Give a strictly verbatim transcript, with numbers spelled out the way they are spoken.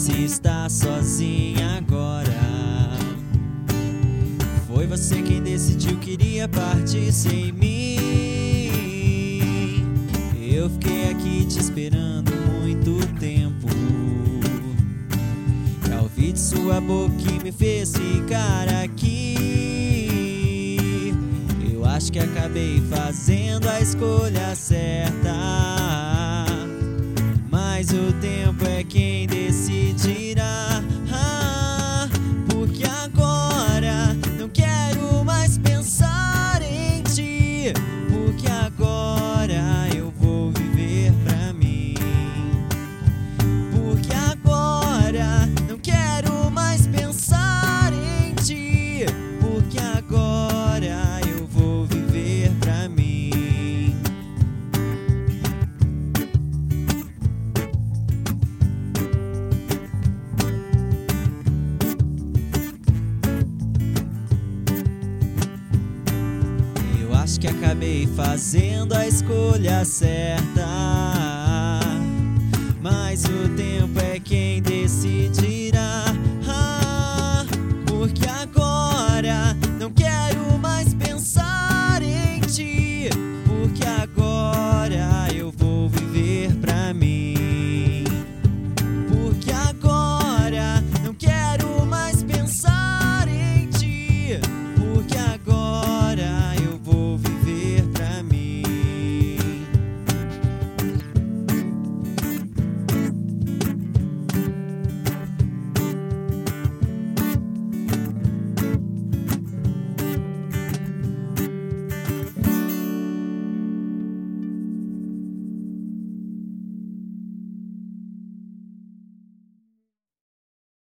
se está sozinha agora. Foi você quem decidiu que iria partir sem mim. Eu fiquei aqui te esperando muito tempo, pra ouvir de sua boca que me fez ficar aqui. Eu acho que acabei fazendo a escolha certa, mas o tempo é quem decidirá. Ah, porque agora não quero mais pensar em ti, porque agora eu vou viver pra mim. Porque agora não quero mais pensar em ti, porque agora eu vou viver pra mim. Eu acho que acabei fazendo a escolha certa, mas o tempo